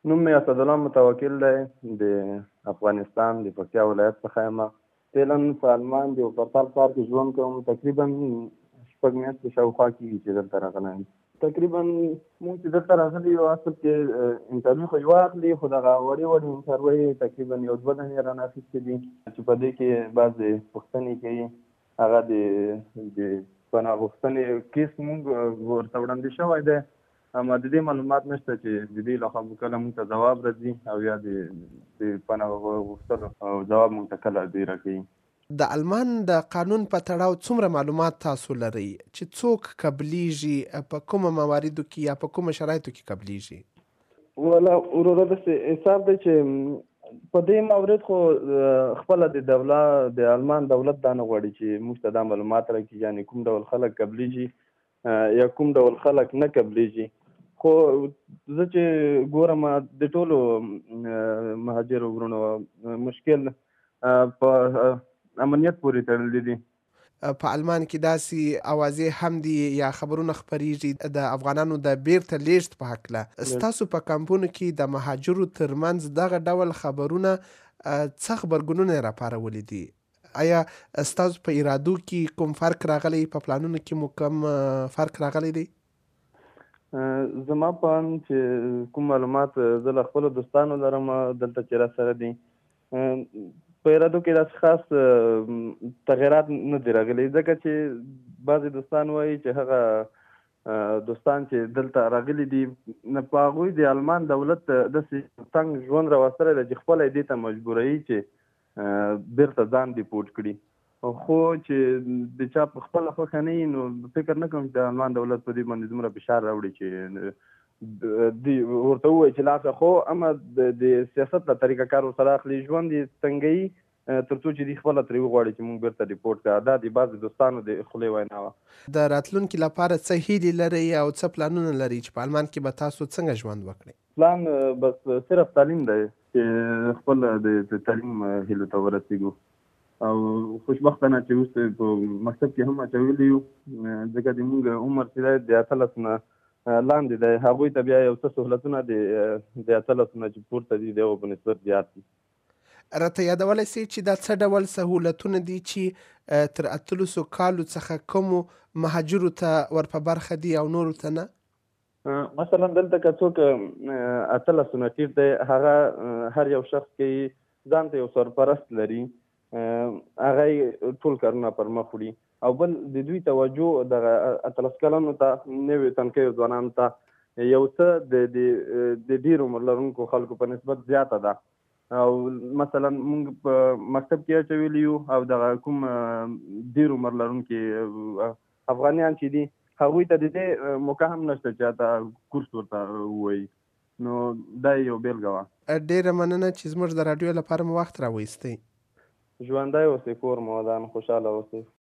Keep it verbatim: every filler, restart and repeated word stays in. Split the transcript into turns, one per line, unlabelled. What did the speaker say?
نوم مې اسدالله متوکل دی، د افغانستان د پکتیا ولایت څخه یم. فعلا په المان د وپرتال ښار کې ژوند کوم. تقریبا شپږ میاشتې شاوخوا کېږي چې دلته راغلی یم. تقریبا مونږ چې دلته راغلي یو اصل کې انټرویو خو یو اخلي، خو دغه وړې وړې انټرویو تقریبا یو دوه دانې رانه اخیستې دي چې په دې کې بعضې پوښتنې کوي. هغه د د پناه غوښتنې کیس مونږ ورته وړاندې شوی دی، اما د دې معلومات نشته چې د دې لخوا به کله مونږ ته ځواب راځي او یا د د پناه غوښتلو جواب مونږ ته کله دوی راکوي.
د المان د قانون په تړاو څومره معلومات تاسو لرئ چې څوک قبلیږي، په کومو مواردو کې یا په کومو شرایطو کې قبلیږي؟
ولا وروره داسې حساب دی چې په دې مورد خو خپله د دولت د المان دولت دا نه غواړي چې موږ ته دا معلومات راکړي، یعنې کوم ډول خلک قبلیږي یا کوم ډول خلک نه قبلیږي. خو زه چې ګورم د ټولو مهاجرو وروڼو مشکل په امنیت پورې تړلی دي.
په المان کې داسې اوازې هم دي یا خبرونه خپریږي د افغانانو د بیرته لیږد په هکله. ستاسو په کمپونو کې د مهاجرو ترمنځ دغه ډول خبرونه څه غبرګونونه یې راپارولي دي؟ آیا ستاسو په ارادو کې کوم فرق راغلی، په پلانونو کې مو کوم فرق راغلی دی؟
زما په اند چې کوم معلومات زه له خپلو دوستانو لرم دلته چې راسره دي، په ارادو کې داسې خاص تغیرات نه دي راغلي، ځکه چې بعضې دوستان وایي چې هغه دوستان چې دلته راغلي دي په هغوی د المان دولت داسې تنګ ژوند راوستلی دی چې خپله یې دې ته مجبوروي چې بیرته ځان ډیپورټ کړي. خو چې د چا په خپله خوښه نه وي نو فکر نه کوم چې د المان دولت په دې باندې دومره فشار راوړي چې دوی ورته ووایي چې لاړ شه. خو اما د سیاست له طریقه کار ورسره اخلي، ژوند یې تنګوي تر څو چې دوی خپله ترې وغواړي چې موږ بیرته ریپورټ کړه. دا د بعضې دوستانو د خولې وینا وه.
د راتلونکي لپاره څه هیلې لرئ او څه پلانونه لرئ چې په المان کې به تاسو څنګه ژوند وکړئ؟
پلان بس صرف تعلیم دی چې خپل د تعلیم هیلو ته ورسېږو او خوشبختانه چې اوس په مکتب کې هم اچولي یو، ځکه د مونږ عمر چې دی د اتلس نه لاندې دی، هغوی ته بیا یو څه سهولتونه د اتلسو نه چې پورته دي د هغو په نسبت زیات دي.
راته یادولی سئ چې دا څه ډول سهولتونه دي چې تر اتلسو کالو څخه کومو مهاجرو ته ور په برخه دي او نورو ته نه؟
مثلا دلته که څوک اتلسو نه ټیټ دی، هغه هر یو شخص کې ځان ته یو سرپرست لري، هغه یې ټول کارونه پر مخ وړي. او بل د دوی توجه دغه اتلس کلنو ته، نویو تنکیو ځوانانو ته یو څه د ډېر عمر لرونکو خلکو په نسبت زیاته ده. او مثلا موږ په مکتب کې اچولي یو او دغه کوم ډېر عمر لرونکي افغانیان چې دي هغوی ته د دې موقع هم نشته چې هلته کورس ورته ووایي. نو دا یو بېلګه وه.
ډېره مننه چې زموږ د راډیو لپاره مو وخت راویستی.
ژوندی اوسئ، کور مو ودان، خوشحاله اوسئ.